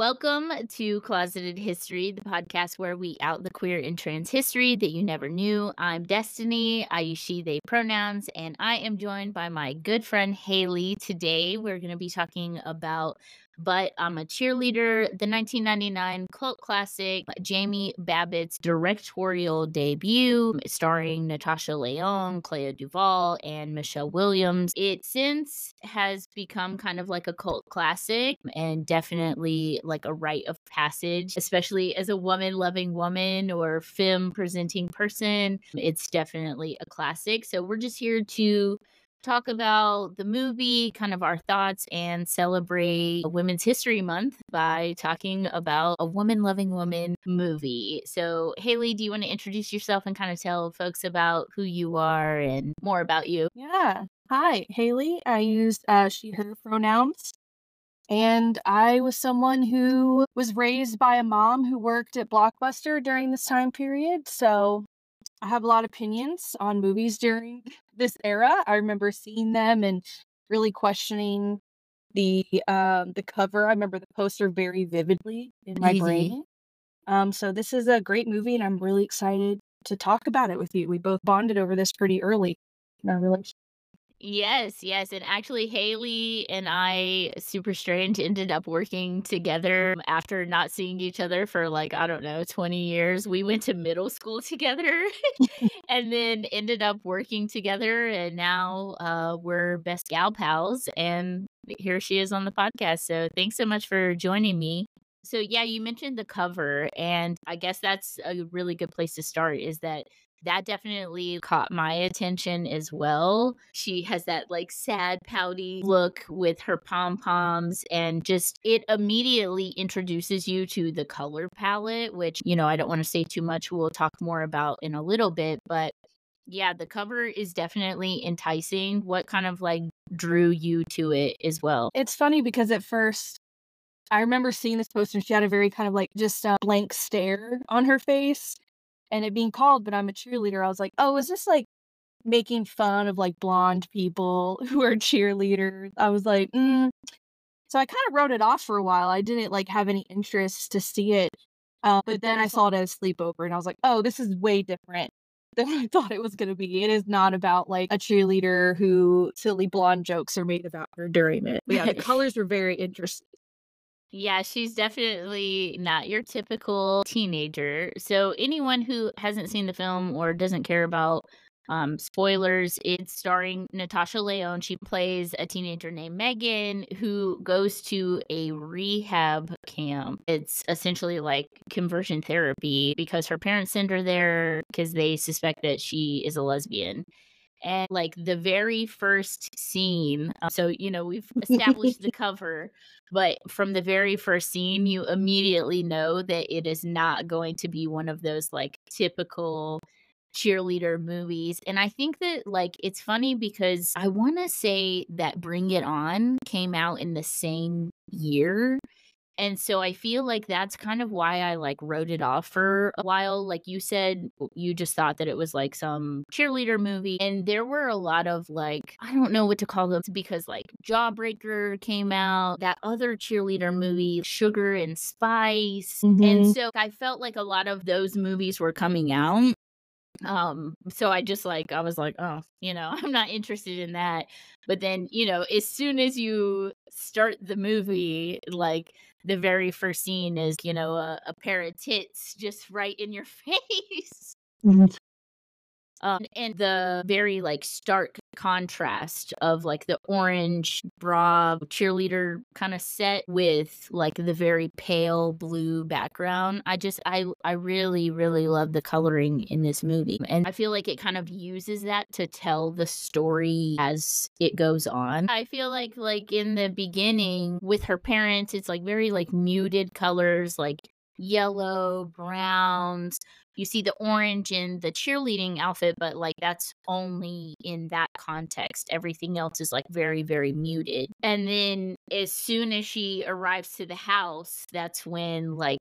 Welcome to Closeted History, the podcast where we out the queer and trans history that you never knew. I'm Destiny. I use she, they pronouns, and I am joined by my good friend Haley. Today, we're going to be talking about But I'm a Cheerleader, the 1999 cult classic, Jamie Babbitt's directorial debut, starring Natasha Lyonne, Clea Duvall, and Michelle Williams. It since has become kind of like a cult classic and definitely like a rite of passage, especially as a woman loving woman or femme presenting person. It's definitely a classic. So we're just here to talk about the movie, kind of our thoughts, and celebrate Women's History Month by talking about a woman loving woman movie. So, Haley, do you want to introduce yourself and kind of tell folks about who you are and more about you? Yeah. Hi, Haley. I use she, her pronouns. And I was someone who was raised by a mom who worked at Blockbuster during this time period. So I have a lot of opinions on movies during this era. I remember seeing them and really questioning the cover. I remember the poster very vividly in my Mhm. brain. So this is a great movie and I'm really excited to talk about it with you. We both bonded over this pretty early in our relationship. Yes, yes, and actually Haley and I, super strange, ended up working together after not seeing each other for, like, I don't know, 20 years. We went to middle school together and then ended up working together, and now, we're best gal pals, and here she is on the podcast, so thanks so much for joining me. So, yeah, you mentioned the cover, and I guess that's a really good place to start, is that definitely caught my attention as well. She has that like sad, pouty look with her pom poms, and just it immediately introduces you to the color palette, which, I don't want to say too much. We'll talk more about in a little bit. But yeah, the cover is definitely enticing. What kind of like drew you to it as well? It's funny because at first, I remember seeing this poster and she had a very kind of like just a blank stare on her face and it being called, but I'm a cheerleader. I was like, oh, is this like making fun of like blonde people who are cheerleaders? I was like, So I kind of wrote it off for a while. I didn't like have any interest to see it. But then I saw it as sleepover and I was like, oh, this is way different than I thought it was going to be. It is not about like a cheerleader who silly blonde jokes are made about her during it. But yeah, the colors were very interesting. Yeah, she's definitely not your typical teenager. So anyone who hasn't seen the film or doesn't care about spoilers, it's starring Natasha Lyonne. She plays a teenager named Megan who goes to a rehab camp. It's essentially like conversion therapy because her parents send her there because they suspect that she is a lesbian. And like the very first scene, so we've established the cover, but from the very first scene, you immediately know that it is not going to be one of those like typical cheerleader movies. And I think that like it's funny because I want to say that Bring It On came out in the same year, and so I feel like that's kind of why I, like, wrote it off for a while. Like you said, you just thought that it was, like, some cheerleader movie, and there were a lot of, like, I don't know what to call them because, like, Jawbreaker came out, that other cheerleader movie, Sugar and Spice, and Hmm. so I felt like a lot of those movies were coming out. So I just like I was like, "Oh, I'm not interested in that." But then, as soon as you start the movie, like the very first scene is, a pair of tits just right in your face. And the very, like, stark contrast of, like, the orange bra cheerleader kinda set with, like, the very pale blue background. I really, really love the coloring in this movie, and I feel like it kind of uses that to tell the story as it goes on. I feel like, in the beginning with her parents, it's, like, very, like, muted colors, like yellow, browns, you see the orange in the cheerleading outfit, but, like, that's only in that context. Everything else is, like, very, very muted. And then as soon as she arrives to the house, that's when, like,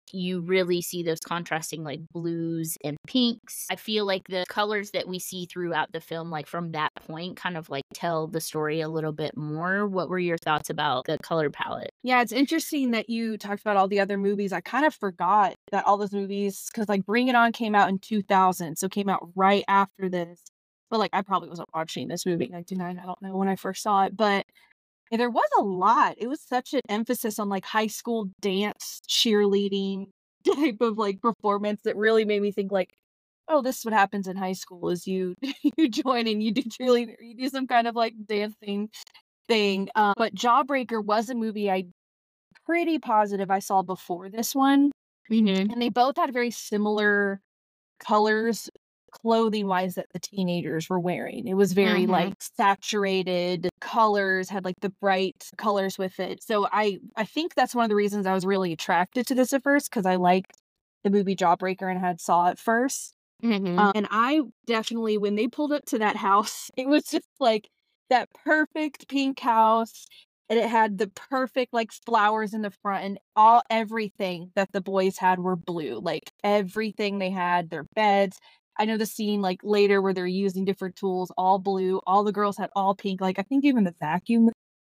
you really see those contrasting like blues and pinks. I feel like the colors that we see throughout the film, like from that point, kind of like tell the story a little bit more. What were your thoughts about the color palette? Yeah, it's interesting that you talked about all the other movies. I kind of forgot that all those movies, because like Bring It On came out in 2000, so it came out right after this. But like I probably wasn't watching this movie in 99. I don't know when I first saw it, but yeah, there was a lot. It was such an emphasis on like high school dance, cheerleading type of like performance that really made me think like, oh, this is what happens in high school is you you join and you do cheerleading, you do some kind of like dancing thing. But Jawbreaker was a movie I pretty positive I saw before this one, Mhm. and they both had very similar colors clothing-wise that the teenagers were wearing. It was very, like, Mhm. saturated colors, had, like, the bright colors with it. So I think that's one of the reasons I was really attracted to this at first because I liked the movie Jawbreaker and had saw it first. Mhm. And I definitely when they pulled up to that house, it was just, like, that perfect pink house, and it had the perfect, like, flowers in the front, and everything that the boys had were blue, like, everything they had, their beds. I know the scene, like, later where they're using different tools, all blue, all the girls had all pink, like, I think even the vacuum,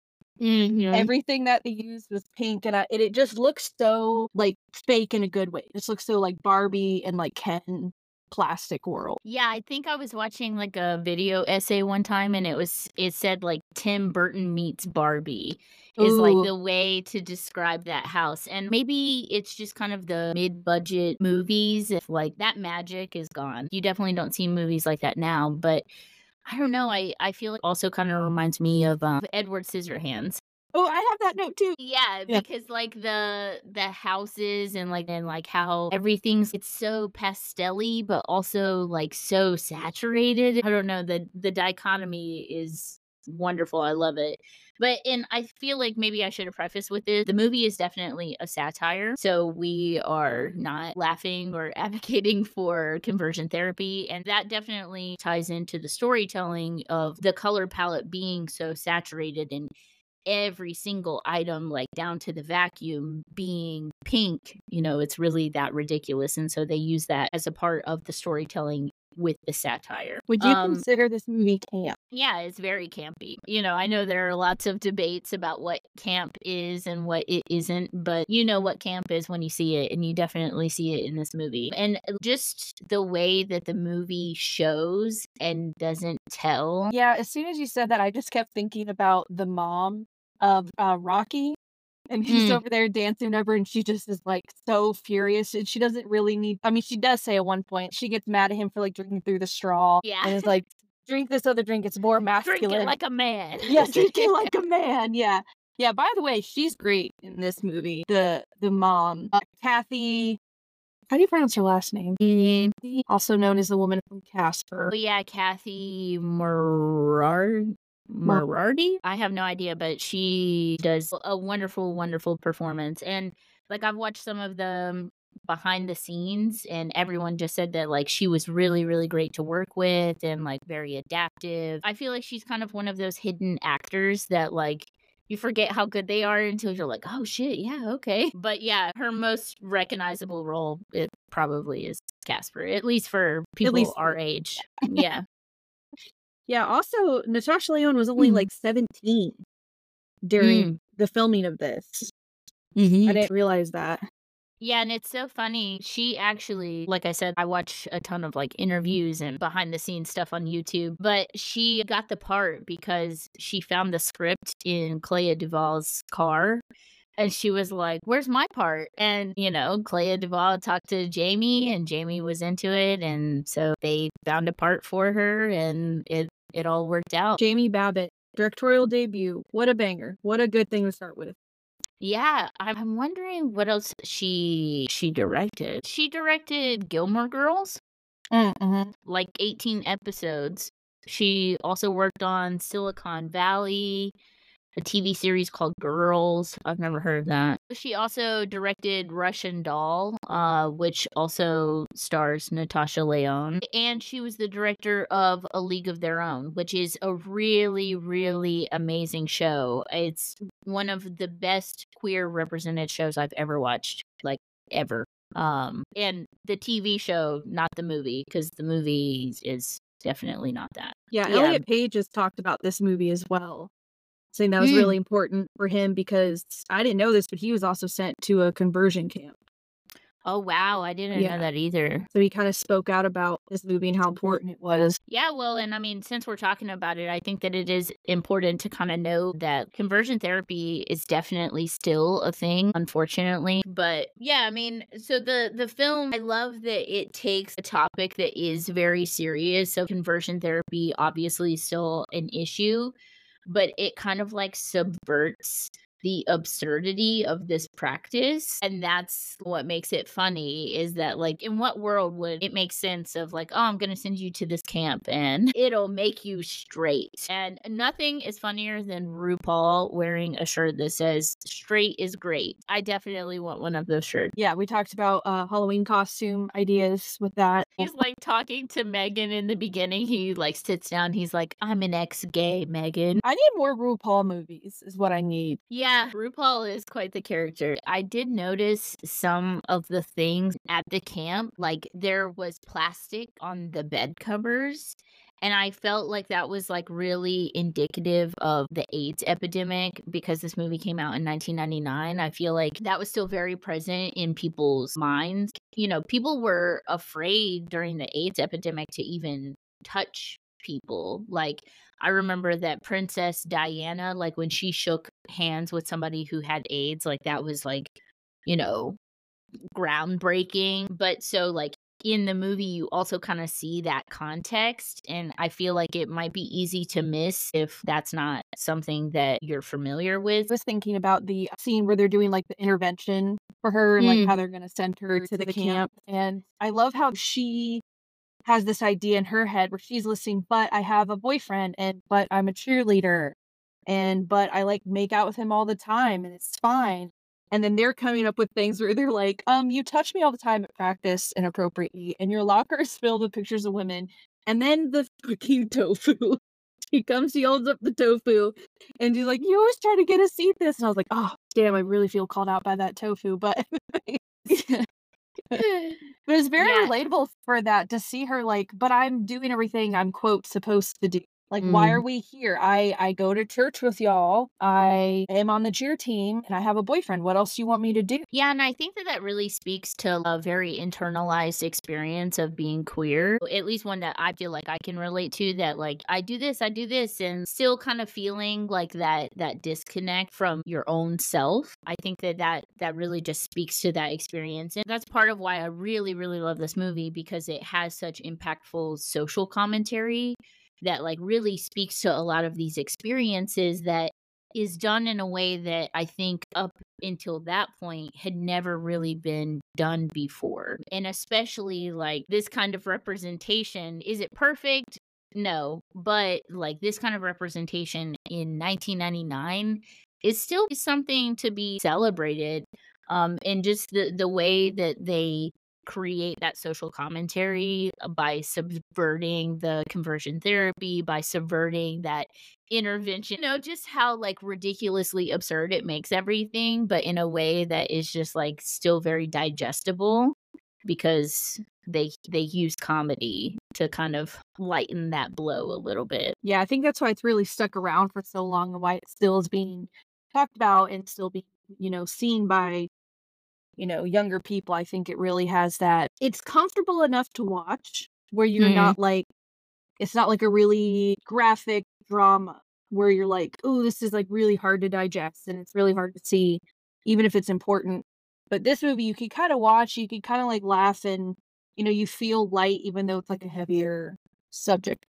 Mhm. everything that they used was pink, and it just looks so, like, fake in a good way. It just looks so, like, Barbie and, like, Ken plastic world. Yeah, I think I was watching like a video essay one time and it said like Tim Burton meets Barbie is like Ooh. the way to describe that house. And maybe it's just kind of the mid-budget movies if like that magic is gone. You definitely don't see movies like that now, but I don't know, I feel it also kind of reminds me of Edward Scissorhands. Oh, I have that note too. Yeah, Yeah. because, like, the houses and, like, how everything's it's so pastelly, but also, like, so saturated. I don't know, the dichotomy is wonderful, I love it. But and I feel like maybe I should have prefaced with this, the movie is definitely a satire, so we are not laughing or advocating for conversion therapy, and that definitely ties into the storytelling of the color palette being so saturated and every single item, like down to the vacuum being pink, it's really that ridiculous. And so they use that as a part of the storytelling with the satire. Would you consider this movie camp? Yeah, it's very campy. I know there are lots of debates about what camp is and what it isn't, but you know what camp is when you see it, and you definitely see it in this movie. And just the way that the movie shows and doesn't tell. Yeah, as soon as you said that, I just kept thinking about the mom of, Rocky, and he's Mm, over there dancing over, and she just is, like, so furious, and she doesn't really need I mean, she does say at one point, she gets mad at him for, like, drinking through the straw yeah. and is like, "Drink this other drink, it's more Drink it masculine." like a man. Yeah, drinking like a man, yeah. Yeah, by the way, she's great in this movie, the mom, Kathy how do you pronounce her last name? Also known as the woman from Casper. Oh, yeah, Kathy Mar Morardi? I have no idea, but she does a wonderful, wonderful performance, and, like, I've watched some of the behind the scenes, and everyone just said that, like, she was really, really great to work with and, like, very adaptive. I feel like she's kind of one of those hidden actors that, like, you forget how good they are until you're like, "Oh, shit, yeah, okay." But, yeah, her most recognizable role, it probably is Casper, at least for at people least our age. Yeah. yeah, also, Natasha Lyonne was only, Mhm. like, 17 during Mm. the filming of this. I Mhm. didn't realize that. Yeah, and it's so funny. She actually, like I said, I watch a ton of like interviews and behind the scenes stuff on YouTube, but she got the part because she found the script in Clea Duvall's car. And she was like, "Where's my part?" And, Clea Duvall talked to Jamie and Jamie was into it. And so they found a part for her and it all worked out. Jamie Babbitt, directorial debut, what a banger, what a good thing to start with. Yeah, I'm wondering what else she directed. She directed Gilmore Girls, Mhm. like 18 episodes. She also worked on Silicon Valley, a TV series called Girls. I've never heard of that. She also directed Russian Doll, which also stars Natasha Lyonne. And she was the director of A League of Their Own, which is a really, really amazing show. It's one of the best queer represented shows I've ever watched. Like, ever. And the TV show, not the movie, because the movie is definitely not that. Yeah, Yeah. Elliot Page has talked about this movie as well, saying that was Mm. really important for him because I didn't know this, but he was also sent to a conversion camp. Oh, wow. I didn't know Yeah. that either. So he kind of spoke out about this movie and how important it was. Yeah, well, and I mean, since we're talking about it, I think that it is important to kind of know that conversion therapy is definitely still a thing, unfortunately. But yeah, I mean, so the film, I love that it takes a topic that is very serious. So conversion therapy obviously is still an issue, but it kind of like subverts the absurdity of this practice. And that's what makes it funny is that, like, in what world would it make sense of like, oh, I'm going to send you to this camp and it'll make you straight? And nothing is funnier than RuPaul wearing a shirt that says straight is great. I definitely want one of those shirts. Yeah, we talked about Halloween costume ideas with that. He's like talking to Megan in the beginning. He like sits down. He's like, I'm an ex-gay, Megan. I need more RuPaul movies, is what I need. Yeah, RuPaul is quite the character. I did notice some of the things at the camp, like there was plastic on the bed covers. And I felt like that was like really indicative of the AIDS epidemic because this movie came out in 1999. I feel like that was still very present in people's minds. You know, people were afraid during the AIDS epidemic to even touch people. Like, I remember that Princess Diana, like when she shook hands with somebody who had AIDS, like that was like, you know, groundbreaking. But so, like, in the movie, you also kind of see that context. And I feel like it might be easy to miss if that's not something that you're familiar with. I was thinking about the scene where they're doing like the intervention for her and like how they're going to send her to the camp. And I love how she has this idea in her head where she's listening, but I have a boyfriend but I'm a cheerleader but I like make out with him all the time and it's fine. And then they're coming up with things where they're like, you touch me all the time at practice inappropriately and your locker is filled with pictures of women. And then the fucking tofu. He comes, he holds up the tofu and he's like, you always try to get us to eat this. And I was like, oh damn, I really feel called out by that tofu. But but it's very relatable for that to see her like, but I'm doing everything I'm quote supposed to do. Like, why are we here? I go to church with y'all. I am on the cheer team and I have a boyfriend. What else do you want me to do? Yeah, and I think that that really speaks to a very internalized experience of being queer, at least one that I feel like I can relate to, that like I do this, and still kind of feeling like that disconnect from your own self. I think that really just speaks to that experience. And that's part of why I really, really love this movie because it has such impactful social commentary that like really speaks to a lot of these experiences that is done in a way that I think up until that point had never really been done before. And especially like this kind of representation, is it perfect? No, but like this kind of representation in 1999 is still something to be celebrated. And just the way that they create that social commentary by subverting the conversion therapy, by subverting that intervention, you know, just how like ridiculously absurd it makes everything, but in a way that is just like still very digestible because they use comedy to kind of lighten that blow a little bit. Yeah, I think that's why it's really stuck around for so long and why it still is being talked about and still being, seen by younger people. I think it really has that. It's comfortable enough to watch where you're not like, it's not like a really graphic drama where you're like, oh, this is like really hard to digest and it's really hard to see, even if it's important. But this movie, you can kind of watch, you can kind of like laugh and, you feel light, even though it's like a heavier subject.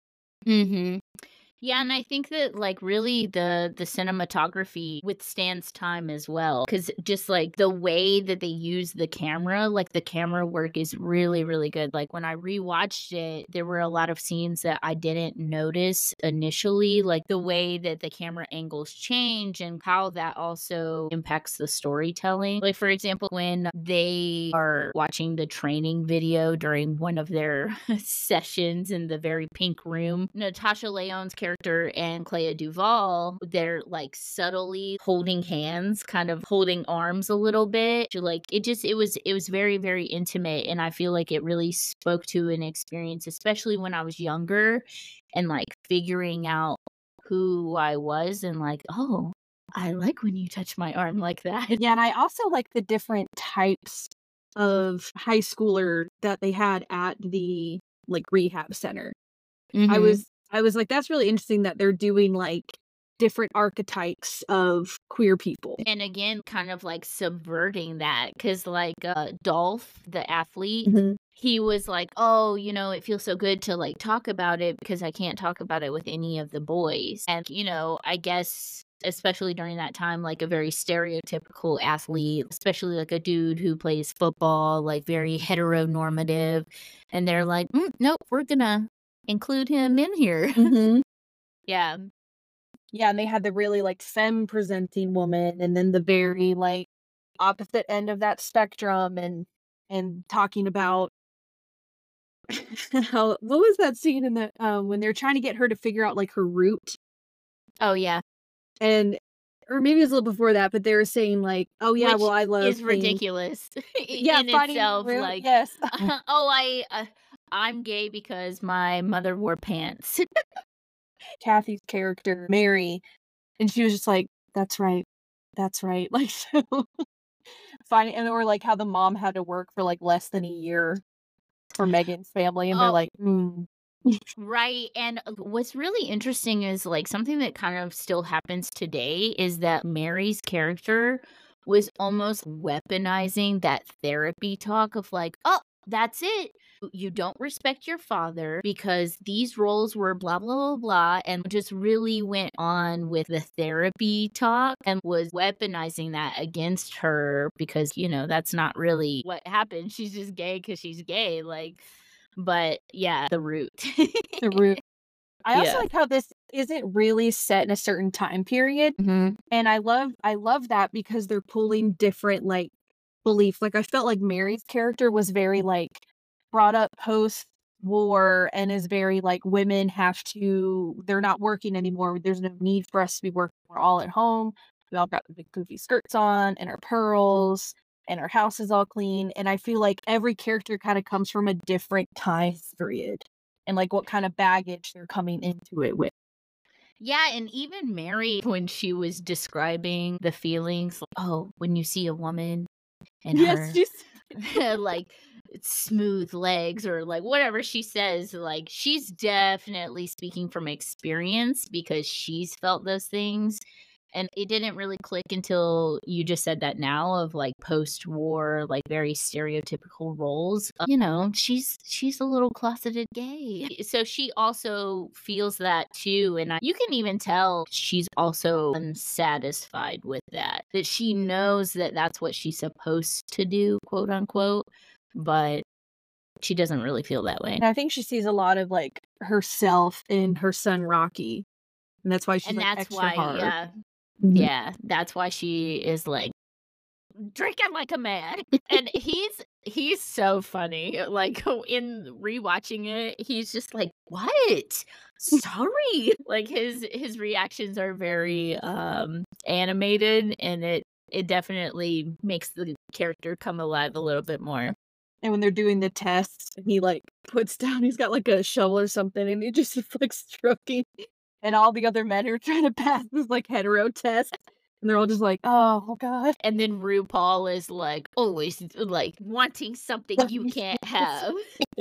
Mm-hmm. Yeah, and I think that like really the cinematography withstands time as well cuz just like the way that they use the camera, like the camera work is really really good. Like when I rewatched it, there were a lot of scenes that I didn't notice initially, like the way that the camera angles change and how that also impacts the storytelling. Like for example, when they are watching the training video during one of their sessions in the very pink room, Natasha Lyonne's character character and Clea Duvall, they're like subtly holding hands, kind of holding arms a little bit. Like it was very, very intimate. And I feel like it really spoke to an experience, especially when I was younger and like figuring out who I was and like, oh, I like when you touch my arm like that. Yeah, and I also like the different types of high schooler that they had at the, like, rehab center. I hmm was I was like, "That's really interesting that they're doing, like, different archetypes of queer people." And again, kind of like subverting that because, like, Dolph, the athlete, Mhm. he was like, "Oh, it feels so good to like talk about it because I can't talk about it with any of the boys." And, I guess, especially during that time, like a very stereotypical athlete, especially like a dude who plays football, like very heteronormative. And they're like, nope, we're gonna include him in here. Mhm. Yeah. Yeah, and they had the really, like, femme presenting woman and then the very, like, opposite end of that spectrum and talking about how what was that scene in the, when they're trying to get her to figure out, like, her route? Oh, yeah. And or maybe it was a little before that, but they were saying, like, "Oh, yeah, Which well, I love is things." ridiculous Yeah, in finding your itself, route, like, yes. "Oh, I'm gay because my mother wore pants." Kathy's character, Mary, and she was just like, that's right," like, so finding and or, like, how the mom had to work for, like, less than a year for Megan's family, and they're Oh, like, "Mm." right, and, what's really interesting is, like, something that kind of still happens today is that Mary's character was almost weaponizing that therapy talk of like, "Oh, that's it. You don't respect your father because these roles were blah, blah, blah, blah," and just really went on with the therapy talk and was weaponizing that against her because, that's not really what happened. She's just gay because she's gay, like, but yeah, the root. The root. I also Yeah. like how this isn't really set in a certain time period, Mhm. and I love that because they're pulling different, like, beliefs, like, I felt like Mary's character was very, like, brought up post-war and is very, like, women have to they're not working anymore, there's no need for us to be working, we're all at home, we all got the big goofy skirts on and our pearls, and our house is all clean, and I feel like every character kinda comes from a different time period, and, like, what kind of baggage they're coming into it with. Yeah, and even Mary, when she was describing the feelings, oh, when you see a woman and Yes, her she's like smooth legs or like whatever she says, like she's definitely speaking from experience because she's felt those things. And it didn't really click until you just said that now of like post-war, like very stereotypical roles. She's a little closeted gay. So she also feels that too. And you can even tell she's also unsatisfied with that, that she knows that that's what she's supposed to do, quote unquote, but she doesn't really feel that way. and I think she sees a lot of, like, herself in her son Rocky, and that's why she's, And like, that's extra why, hard. yeah, Mhm. yeah, that's why she is like drinking like a man. And he's so funny. Like in rewatching it, he's just like, "What? Sorry." Like his reactions are very animated and it definitely makes the character come alive a little bit more. And when they're doing the tests, and he, like, puts down he's got, like, a shovel or something, and he just is, like, stroking, and all the other men are trying to pass this, like, hetero test, and they're all just like, "Oh god." And then RuPaul is like always like wanting something you can't have.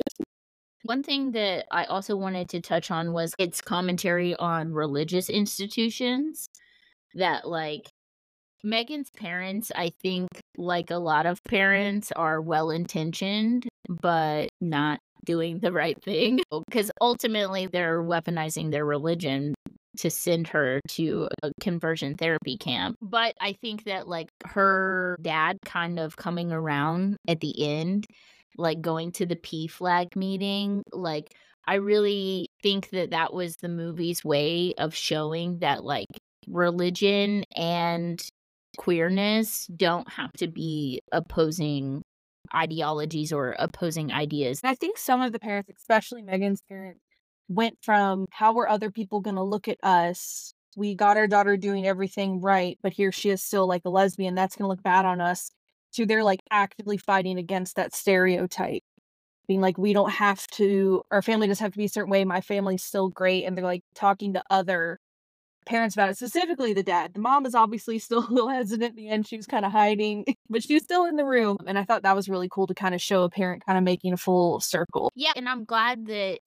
One thing that I also wanted to touch on was its commentary on religious institutions that, like, Megan's parents, I think, like a lot of parents, are well-intentioned, but not doing the right thing. Because ultimately, they're weaponizing their religion to send her to a conversion therapy camp. But I think that, like, her dad kind of coming around at the end, like, going to the PFLAG meeting, like, I really think that that was the movie's way of showing that, like, religion and queerness don't have to be opposing ideologies or opposing ideas. And I think some of the parents, especially Megan's parents, went from how were other people gonna look at us? We got our daughter doing everything right, but here she is still like a lesbian, that's gonna look bad on us, to they're like actively fighting against that stereotype. Being like, we don't have to, our family doesn't have to be a certain way. My family's still great. And they're like talking to other parents about it, specifically the dad. The mom is obviously still a little hesitant at the end. She was kind of hiding, but she was still in the room. And I thought that was really cool to kind of show a parent kind of making a full circle. Yeah, and I'm glad that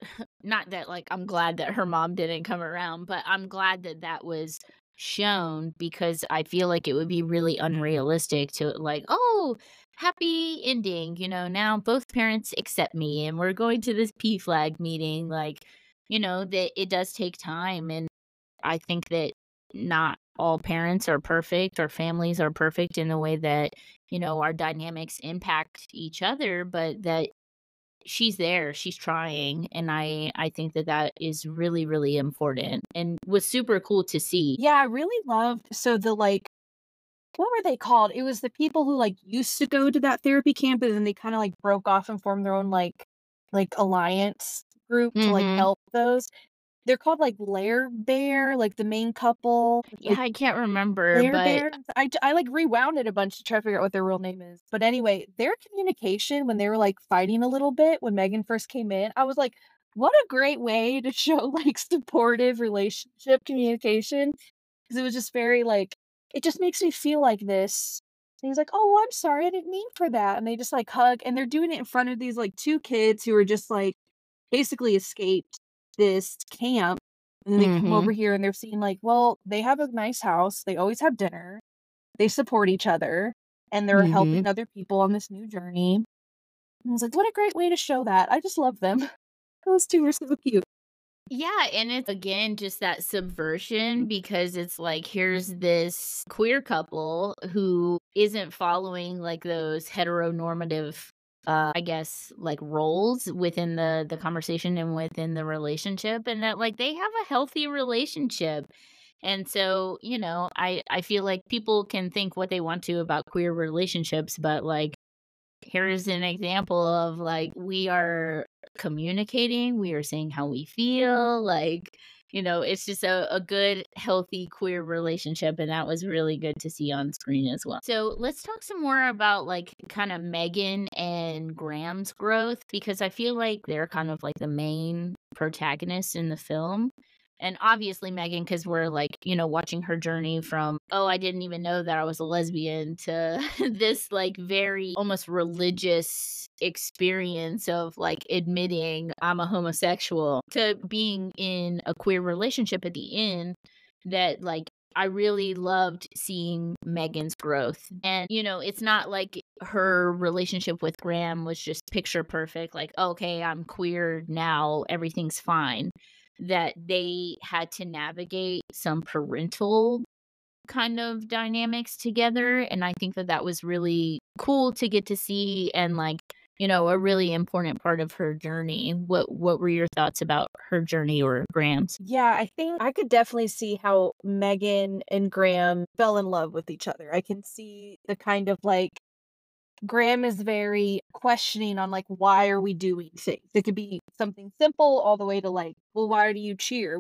not that, like, I'm glad that her mom didn't come around, but I'm glad that that was shown because I feel like it would be really unrealistic to, like, "Oh, happy ending, now both parents accept me, and we're going to this PFLAG meeting," like, that it does take time, and I think that not all parents are perfect or families are perfect in the way that, our dynamics impact each other, but that she's there, she's trying, and I think that that is really, really important and was super cool to see. Yeah, I really loved, so the like, what were they called? It was the people who like used to go to that therapy camp and then they kind of like broke off and formed their own like alliance group to like Mhm. help those. They're called like Lair Bear, like the main couple. Yeah, I can't remember, Lair but Bear? I, like, rewound it a bunch to try to figure out what their real name is, but anyway, their communication when they were, like, fighting a little bit when Megan first came in, I was like, "What a great way to show, like, supportive relationship communication," because it was just very, like, "It just makes me feel like this." And he's like, "Oh, I'm sorry, I didn't mean for that," and they just, like, hug, and they're doing it in front of these, like, 2 kids who are just, like, basically escaped this camp, and then they come over Mhm. here and they're seeing like, well, they have a nice house, they always have dinner, they support each other, and they're Mhm. helping other people on this new journey. And I was like, what a great way to show that. I just love them. Those 2 were so cute. Yeah, and it's again just that subversion because it's like here's this queer couple who isn't following like those heteronormative I guess like roles within the conversation and within the relationship and that like they have a healthy relationship. And so, I feel like people can think what they want to about queer relationships, but like here's an example of like we are communicating, we are saying how we feel, like, it's just a good, healthy queer relationship. And that was really good to see on screen as well. So let's talk some more about like kind of Megan and Graham's growth because I feel like they're kind of like the main protagonists in the film. And obviously Megan, because we're like, watching her journey from, oh, I didn't even know that I was a lesbian to this like very almost religious experience of like admitting I'm a homosexual to being in a queer relationship at the end that like I really loved seeing Megan's growth. And, it's not like her relationship with Graham was just picture perfect, like, okay, I'm queer now, everything's fine that they had to navigate some parental kind of dynamics together, and I think that that was really cool to get to see and, like, a really important part of her journey. What were your thoughts about her journey or Graham's? Yeah, I think I could definitely see how Megan and Graham fell in love with each other. I can see the kind of like Graham is very questioning on like why are we doing things. It could be something simple all the way to like, well, why do you cheer?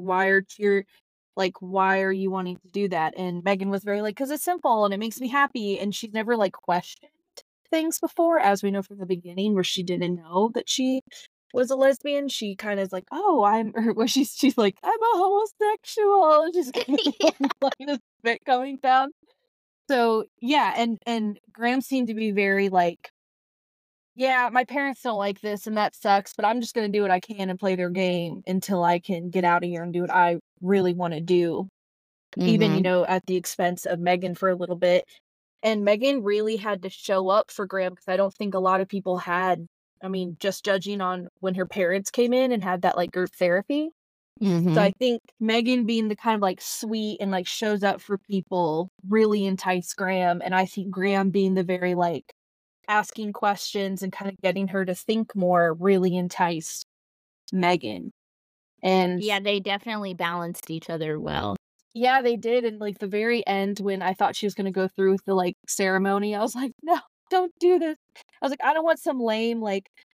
Why are you wanting to do that? And Megan was very like, because it's simple and it makes me happy. And she's never like questioned things before, as we know from the beginning, where she didn't know that she was a lesbian. She kind of is like, oh, I'm or where she's like, I'm a homosexual. And just kind of like this bit coming down. So, yeah, and Graham seemed to be very like, "Yeah, my parents don't like this, and that sucks, but I'm just gonna do what I can and play their game until I can get out of here and do what I really wanna do," even, Mhm. at the expense of Megan for a little bit. And Megan really had to show up for Graham because I don't think a lot of people had. I mean, just judging on when her parents came in and had that, like, group therapy. So I Mhm. think Megan being the kind of, like, sweet and, like, shows up for people really enticed Graham, and I think Graham being the very, like, asking questions and kinda getting her to think more really enticed Megan. And Yeah, they definitely balanced each other well. yeah, they did, and, like, the very end when I thought she was gonna go through with the, like, ceremony, I was like, "No, don't do this." I was like, "I don't want some lame, like,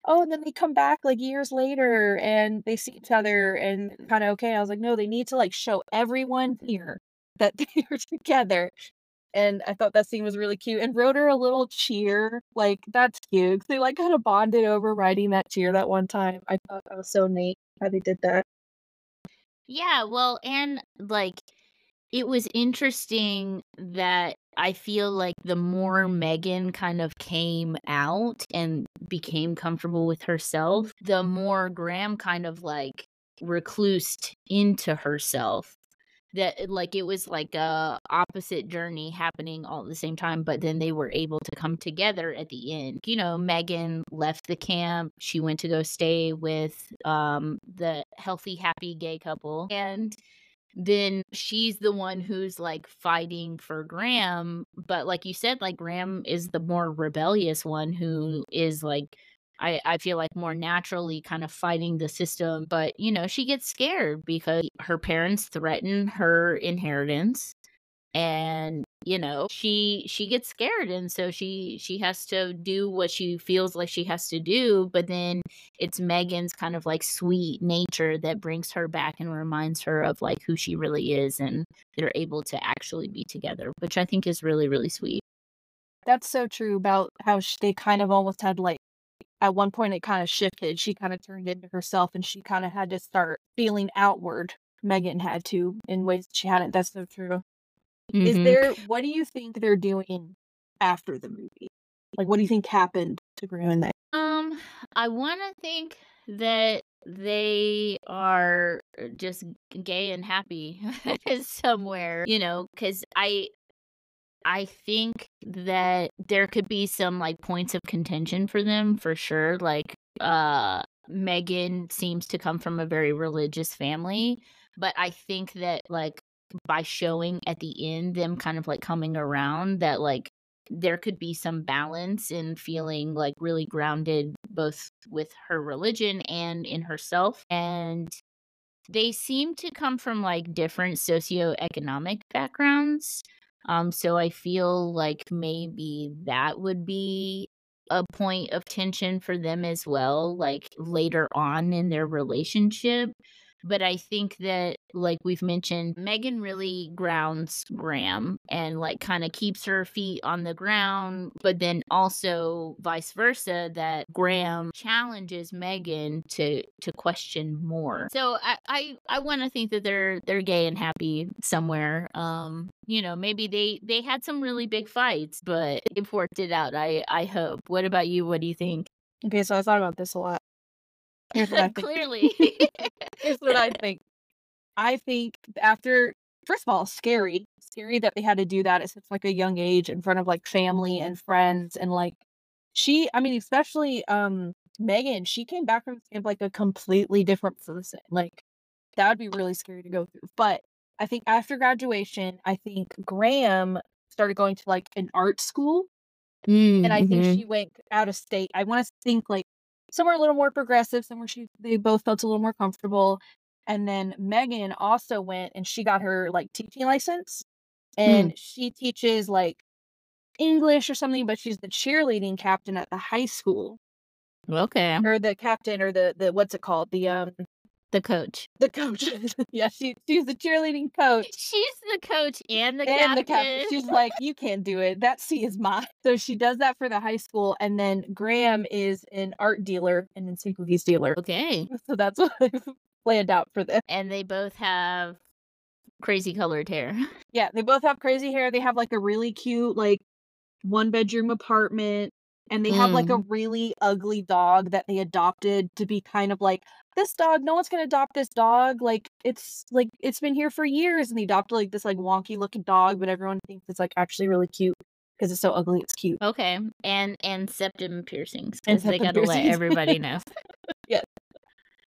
oh, and then they come back like years later and they see each other and kind of okay. I was like, no, they need to like show everyone here that they are together. And I thought that scene was really cute and wrote her a little cheer. Like, that's cute. 'Cause they like kind of bonded over writing that cheer that one time. I thought that was so neat how they did that. Yeah, well, and like it was interesting that I feel like the more Megan kind of came out and became comfortable with herself, the more Graham kind of like reclused into herself. That like it was like a opposite journey happening all at the same time, but then they were able to come together at the end. You know, Megan left the camp. She went to go stay with the healthy, happy gay couple. And then she's the one who's, like, fighting for Graham, but like you said, like, Graham is the more rebellious one who is, like, I feel like more naturally kind of fighting the system, but, you know, she gets scared because her parents threaten her inheritance, and you know she gets scared, and so she has to do what she feels like she has to do, but then it's Megan's kind of like sweet nature that brings her back and reminds her of like who she really is, and they're able to actually be together, which I think is really really sweet. That's so true about how they kind of almost had like at one point it kind of shifted. She kind of turned into herself and she kind of had to start feeling outward. Megan had to in ways she hadn't. That's so true. Is Mhm. there what do you think they're doing after the movie? Like, what do you think happened to Graham and that? um I want to think that they are just gay and happy somewhere, you know, because I think that there could be some, like, points of contention for them for sure, like, Megan seems to come from a very religious family, but I think that, like, by showing at the end them kind of, like, coming around that, like, there could be some balance in feeling, like, really grounded both with her religion and in herself, and they seem to come from, like, different socioeconomic backgrounds, so I feel like maybe that would be a point of tension for them as well, like, later on in their relationship, but I think that, like we've mentioned, Megan really grounds Graham and, like, kinda keeps her feet on the ground, but then also vice versa, that Graham challenges Megan to question more. So I wanna think that they're gay and happy somewhere. You know, maybe they had some really big fights, but they've worked it out, I hope. What about you? What do you think? Okay, so I thought about this a lot. Here's what I think. Clearly. Here's what I think. I think after first of all, scary. Scary that they had to do that at such, like, a young age in front of, like, family and friends and, like, I mean, especially, Megan, she came back from camp like a completely different person, like, that would be really scary to go through, but I think after graduation, I think Graham started going to, like, an art school, and I think Mhm. she went out of state. I wanna think, like, somewhere a little more progressive, somewhere they both felt a little more comfortable, and then Megan also went and she got her, like, teaching license, Mm, and she teaches, like, English or something, but she's the cheerleading captain at the high school, okay. or the captain or the what's it called? The coach. The coach. Yeah, she's the cheerleading coach She's the coach and the and the captain. captain. She's like, "You can't do it. That C is mine." So she does that for the high school, and then Graham is an art dealer and an cookies dealer. Okay. So that's what I've planned out for them. And they both have crazy colored hair. Yeah, they both have crazy hair. They have, like, a really cute, like, one-bedroom apartment, and they have, like, a Mm. really ugly dog that they adopted to be kind of like, "This dog no one's gonna adopt this dog, like, it's been here for years," and they adopted, like, this, like, wonky looking dog, but everyone thinks it's, like, actually really cute because it's so ugly, it's cute. Okay. And septum piercings And because they septum gotta let piercings. everybody know. Yes.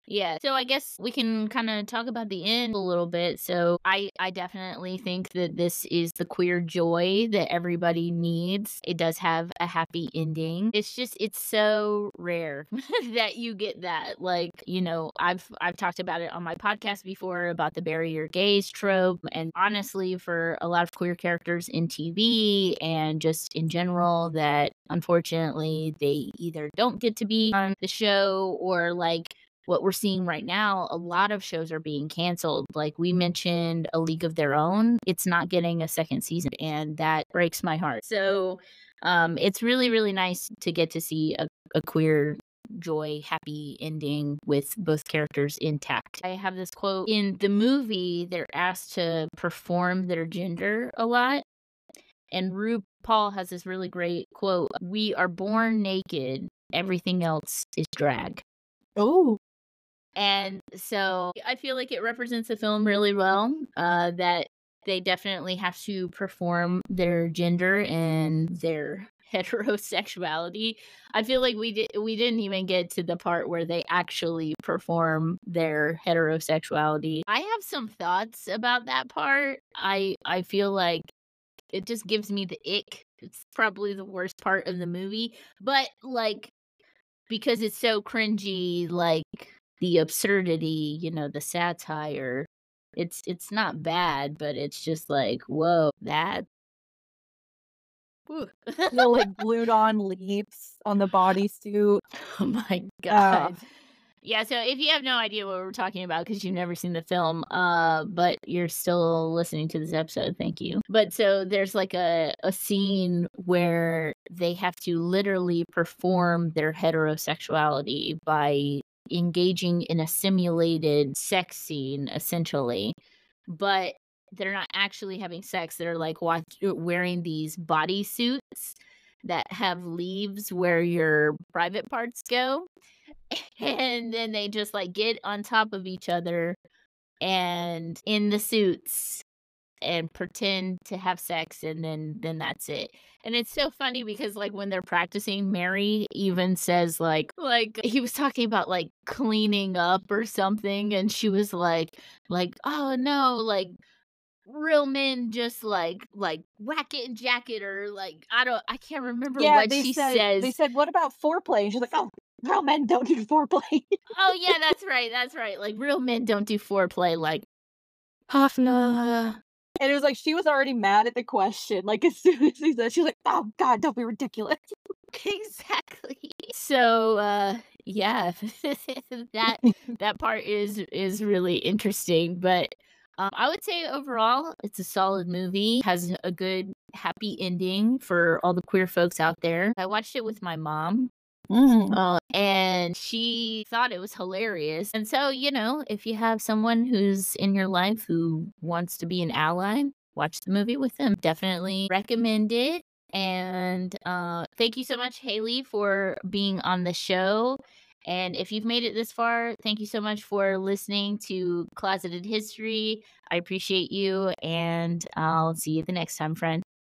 Yeah. So I guess we can kind of talk about the end a little bit. So I definitely think that this is the queer joy that everybody needs. It does have a happy ending. It's so rare that you get that. Like, I've talked about it on my podcast before about the bury your gays trope, and honestly for a lot of queer characters in TV and just in general, that unfortunately they either don't get to be on the show, or like what we're seeing right now, a lot of shows are being canceled. Like we mentioned A League of Their Own, it's not getting a second season, and that breaks my heart. So it's really, really nice to get to see a queer joy, happy ending with both characters intact. I have this quote in the movie, they're asked to perform their gender a lot. And RuPaul has this really great quote: "We are born naked, everything else is drag." Oh, And so I feel like it represents the film really well, that they definitely have to perform their gender and their heterosexuality. I feel like we didn't even get to the part where they actually perform their heterosexuality. I have some thoughts about that part. I feel like it just gives me the ick. It's probably the worst part of the movie, but like because it's so cringy, like the absurdity, the satire. It's not bad, but it's just like, whoa, that. Whew. the like glued on leaps on the bodysuit. Oh my Uh, god. Yeah, so if you have no idea what we're talking about because you've never seen the film, but you're still listening to this episode, thank you. But so there's like a scene where they have to literally perform their heterosexuality by engaging in a simulated sex scene, essentially. But they're not actually having sex. They're like wearing these body suits that have leaves where your private parts go. And then they just like get on top of each other and in the suits and pretend to have sex, and then that's it. And it's so funny because like when they're practicing, Mary even says like he was talking about like cleaning up or something, and she was like oh no, like real men just like whack it and jack it, or like I can't remember yeah, what she they says. said, "What about foreplay?" And she's like, "Oh, real men don't do foreplay." Oh yeah, that's right. Like real men don't do foreplay. Like Hafna. And it was like she was already mad at the question. Like as soon as he said, she was like, "Oh God, don't be ridiculous." Exactly. So yeah, that that part is really interesting, but I would say overall it's a solid movie. Has a good happy ending for all the queer folks out there. I watched it with my mom. Mm. And she thought it was hilarious. And so, if you have someone who's in your life who wants to be an ally, watch the movie with them. Definitely recommend it. And thank you so much, Haley, for being on the show. And if you've made it this far, thank you so much for listening to Closeted History. I appreciate you, and I'll see you the next time, friend.